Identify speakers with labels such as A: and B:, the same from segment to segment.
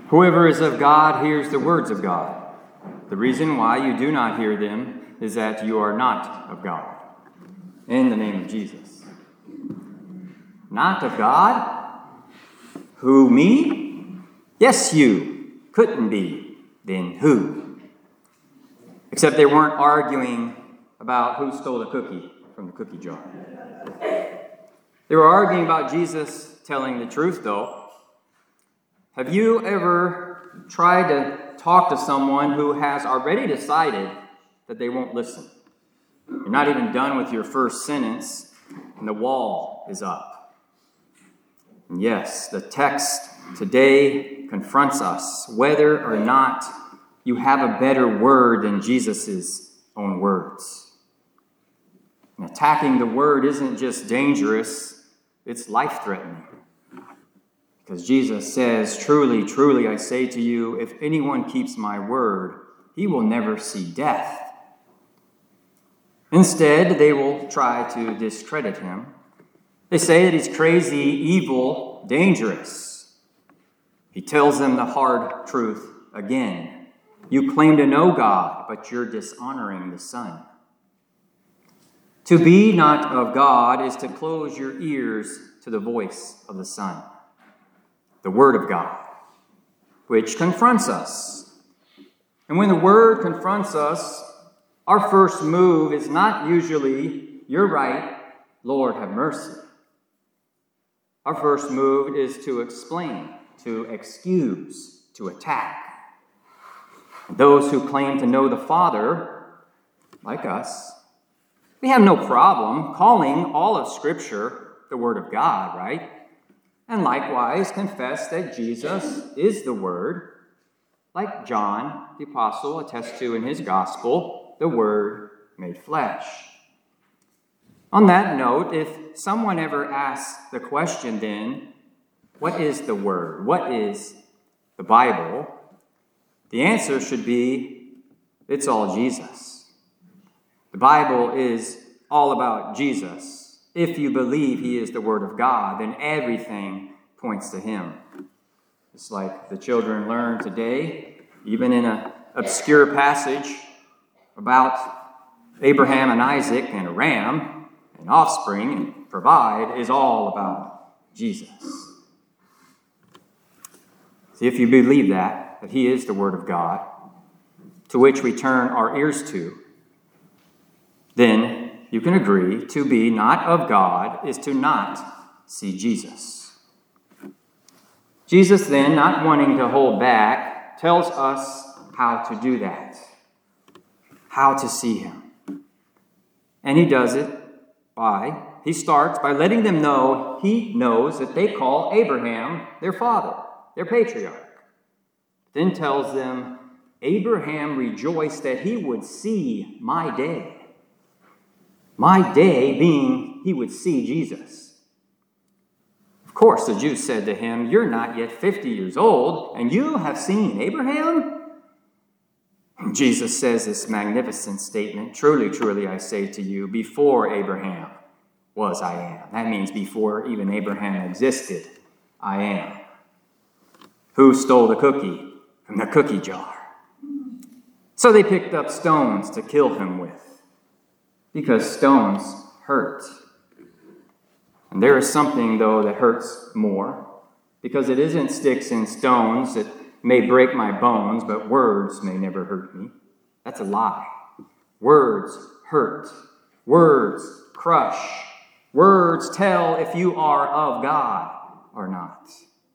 A: Whoever is of God hears the words of God. The reason why you do not hear them is that you are not of God. In the name of Jesus. Not of God? Who, me? Yes, you. Couldn't be. Then who? Except they weren't arguing about who stole the cookie from the cookie jar. They were arguing about Jesus telling the truth, though. Have you ever tried to talk to someone who has already decided that they won't listen? You're not even done with your first sentence, and the wall is up. And yes, the text today confronts us, whether or not you have a better word than Jesus' own words. And attacking the word isn't just dangerous, it's life-threatening. Because Jesus says, truly, truly, I say to you, if anyone keeps my word, he will never see death. Instead, they will try to discredit him. They say that he's crazy, evil, dangerous. He tells them the hard truth again. You claim to know God, but you're dishonoring the Son. To be not of God is to close your ears to the voice of the Son, the Word of God, which confronts us. And when the Word confronts us, our first move is not usually, you're right, Lord, have mercy. Our first move is to explain, to excuse, to attack. And those who claim to know the Father, like us, we have no problem calling all of Scripture the Word of God, right? And likewise confess that Jesus is the Word, like John the Apostle attests to in his Gospel, the Word made flesh. On that note, if someone ever asks the question then, what is the Word? What is the Bible? The answer should be, it's all Jesus. The Bible is all about Jesus. If you believe he is the Word of God, then everything points to him. It's like the children learn today, even in an obscure passage about Abraham and Isaac and a ram and offspring and provide is all about Jesus. See, if you believe that he is the Word of God, to which we turn our ears to, then you can agree to be not of God is to not see Jesus. Jesus then, not wanting to hold back, tells us how to do that, how to see him. And he does it he starts by letting them know he knows that they call Abraham their father, their patriarch. Then tells them, Abraham rejoiced that he would see my day. My day being he would see Jesus. Of course, the Jews said to him, you're not yet 50 years old, and you have seen Abraham? And Jesus says this magnificent statement, truly, truly, I say to you, before Abraham was I am. That means before even Abraham existed, I am. Who stole the cookie from the cookie jar? So they picked up stones to kill him with, because stones hurt. And there is something, though, that hurts more, because it isn't sticks and stones that may break my bones, but words may never hurt me. That's a lie. Words hurt. Words crush. Words tell if you are of God or not.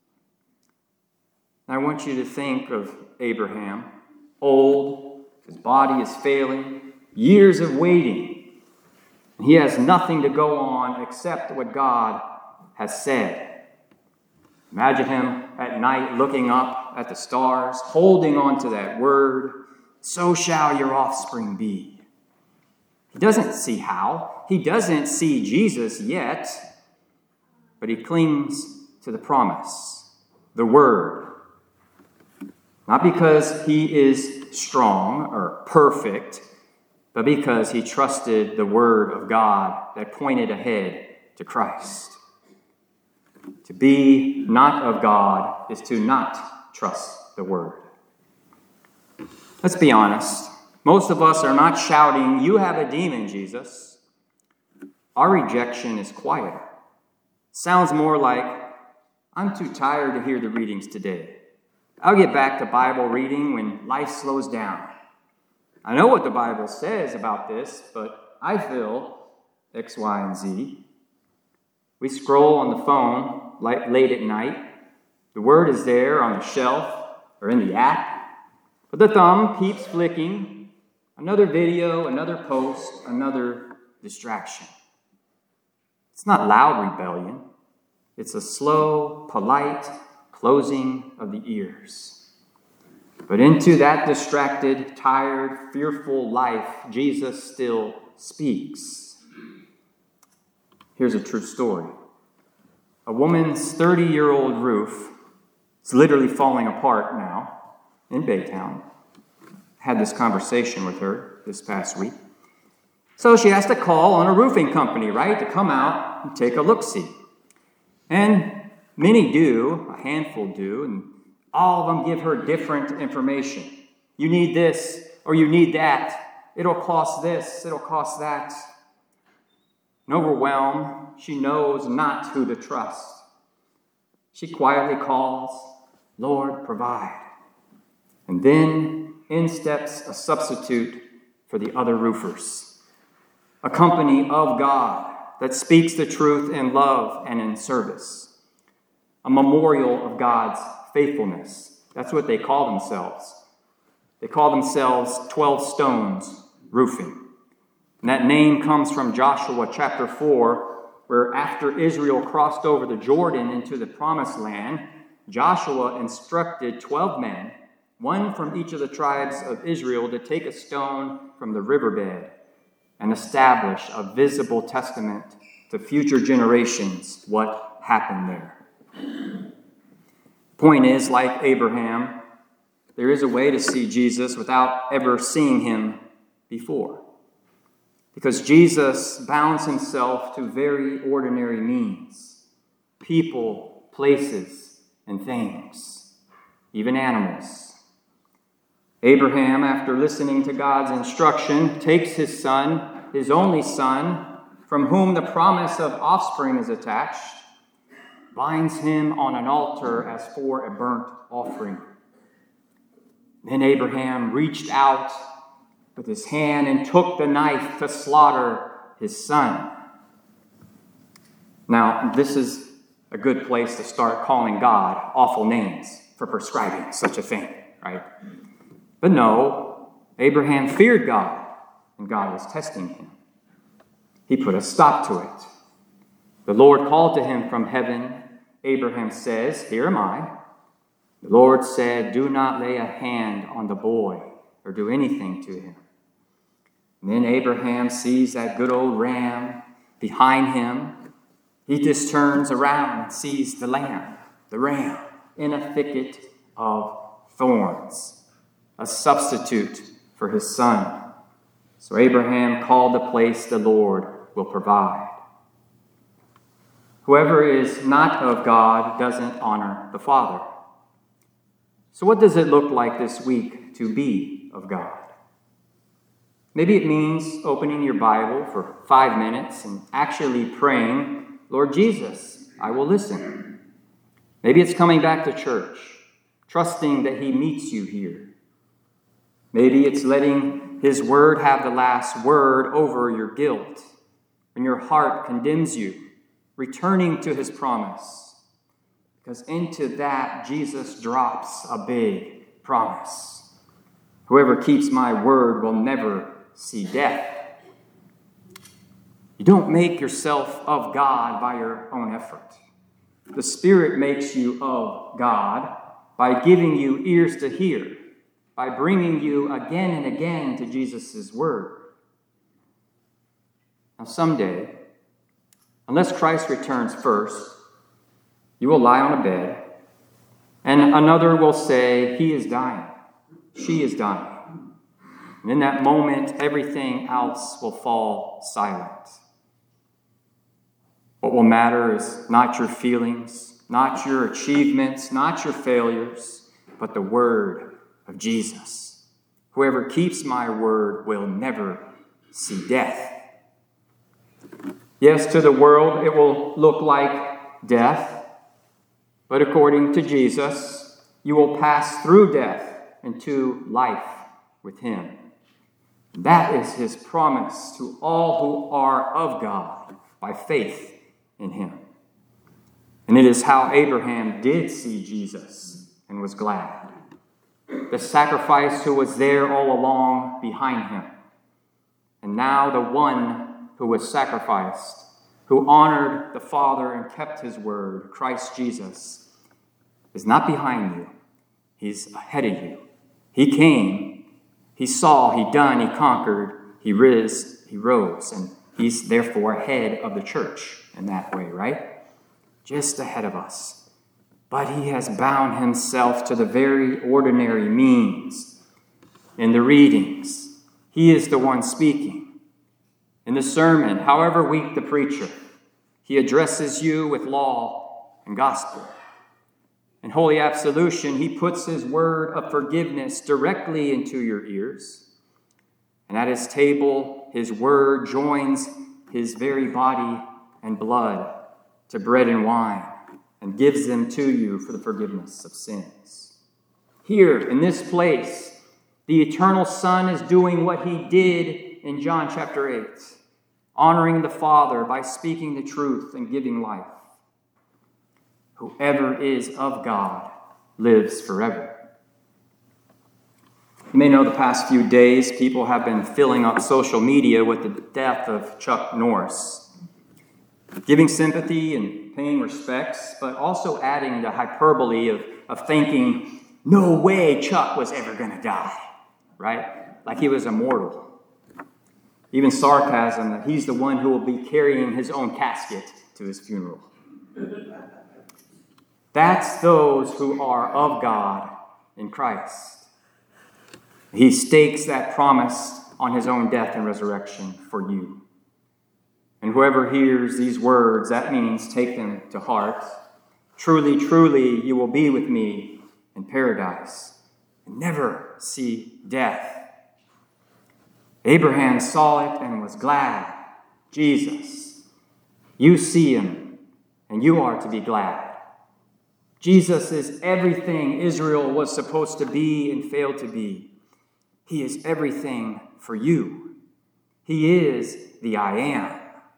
A: I want you to think of Abraham, old, his body is failing, years of waiting. He has nothing to go on except what God has said. Imagine him at night looking up at the stars, holding on to that word, so shall your offspring be. He doesn't see how. He doesn't see Jesus yet, but he clings to the promise, the word. Not because he is strong or perfect, but because he trusted the word of God that pointed ahead to Christ. To be not of God is to not trust the word. Let's be honest. Most of us are not shouting, "You have a demon, Jesus." Our rejection is quieter. Sounds more like, "I'm too tired to hear the readings today. I'll get back to Bible reading when life slows down. I know what the Bible says about this, but I feel X, Y, and Z." We scroll on the phone late at night. The word is there on the shelf or in the app, but the thumb keeps flicking. Another video, another post, another distraction. It's not loud rebellion. It's a slow, polite closing of the ears. But into that distracted, tired, fearful life, Jesus still speaks. Here's a true story. A woman's 30-year-old roof is literally falling apart now in Baytown. Had this conversation with her this past week. So she has to call on a roofing company, right, to come out and take a look-see. And many do, a handful do, and all of them give her different information. You need this, or you need that. It'll cost this, it'll cost that. And overwhelmed, she knows not who to trust. She quietly calls, "Lord, provide." And then in steps a substitute for the other roofers. A company of God that speaks the truth in love and in service. A memorial of God's faithfulness. That's what they call themselves. They call themselves 12 Stones Roofing. And that name comes from Joshua chapter 4, where after Israel crossed over the Jordan into the promised land, Joshua instructed 12 men, one from each of the tribes of Israel, to take a stone from the riverbed and establish a visible testament to future generations what happened there. Point is, like Abraham, there is a way to see Jesus without ever seeing him before. Because Jesus bounds himself to very ordinary means. People, places, and things. Even animals. Abraham, after listening to God's instruction, takes his son, his only son, from whom the promise of offspring is attached, binds him on an altar as for a burnt offering. Then Abraham reached out with his hand and took the knife to slaughter his son. Now, this is a good place to start calling God awful names for prescribing such a thing, right? But no, Abraham feared God, and God was testing him. He put a stop to it. The Lord called to him from heaven. Abraham says, "Here am I." The Lord said, "Do not lay a hand on the boy or do anything to him." And then Abraham sees that good old ram behind him. He just turns around and sees the ram, in a thicket of thorns, a substitute for his son. So Abraham called the place, "The Lord will provide." Whoever is not of God doesn't honor the Father. So what does it look like this week to be of God? Maybe it means opening your Bible for 5 minutes and actually praying, "Lord Jesus, I will listen." Maybe it's coming back to church, trusting that he meets you here. Maybe it's letting his word have the last word over your guilt when your heart condemns you, returning to his promise. Because into that, Jesus drops a big promise. Whoever keeps my word will never see death. You don't make yourself of God by your own effort. The Spirit makes you of God by giving you ears to hear, by bringing you again and again to Jesus' word. Now someday, unless Christ returns first, you will lie on a bed, and another will say, "He is dying. She is dying." And in that moment, everything else will fall silent. What will matter is not your feelings, not your achievements, not your failures, but the word of Jesus. Whoever keeps my word will never see death. Yes, to the world it will look like death, but according to Jesus, you will pass through death into life with him. That is his promise to all who are of God by faith in him. And it is how Abraham did see Jesus and was glad. The sacrifice who was there all along behind him. And now the one who was sacrificed, who honored the Father and kept his word, Christ Jesus, is not behind you. He's ahead of you. He came, he saw, he done, he conquered, he rose, and he's therefore head of the church in that way, right? Just ahead of us. But he has bound himself to the very ordinary means. In the readings, he is the one speaking. In the sermon, however weak the preacher, he addresses you with law and gospel. In Holy Absolution, he puts his word of forgiveness directly into your ears. And at his table, his word joins his very body and blood to bread and wine and gives them to you for the forgiveness of sins. Here, in this place, the eternal Son is doing what he did in John chapter 8, honoring the Father by speaking the truth and giving life. Whoever is of God lives forever. You may know the past few days, people have been filling up social media with the death of Chuck Norris, giving sympathy and paying respects, but also adding the hyperbole of thinking, no way Chuck was ever going to die, right? Like he was immortal. Even sarcasm that he's the one who will be carrying his own casket to his funeral. That's those who are of God in Christ. He stakes that promise on his own death and resurrection for you. And whoever hears these words, that means take them to heart. Truly, truly, you will be with me in paradise and never see death. Abraham saw it and was glad. Jesus, you see him and you are to be glad. Jesus is everything Israel was supposed to be and failed to be. He is everything for you. He is the I am.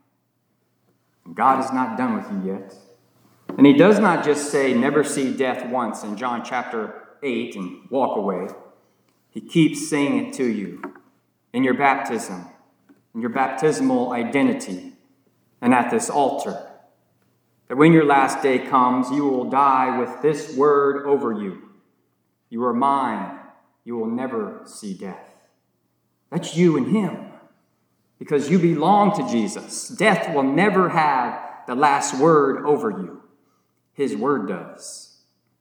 A: God is not done with you yet. And he does not just say, never see death once in John chapter 8 and walk away. He keeps saying it to you in your baptism, in your baptismal identity, and at this altar. That when your last day comes, you will die with this word over you. You are mine. You will never see death. That's you and him. Because you belong to Jesus. Death will never have the last word over you. His word does.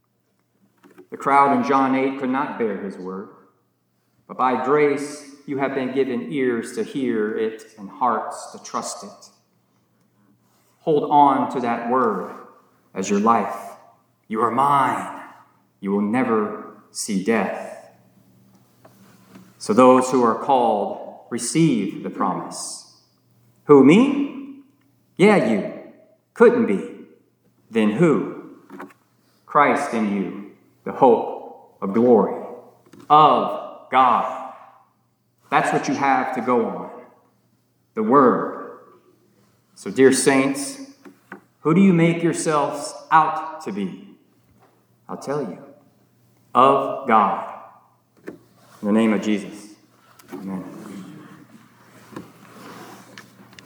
A: The crowd in John 8 could not bear his word. But by grace, you have been given ears to hear it and hearts to trust it. Hold on to that word as your life. You are mine. You will never see death. So those who are called receive the promise. Who, me? Yeah, you. Couldn't be. Then who? Christ in you, the hope of glory, of God. That's what you have to go on. The Word. So, dear saints, who do you make yourselves out to be? I'll tell you. Of God. In the name of Jesus. Amen.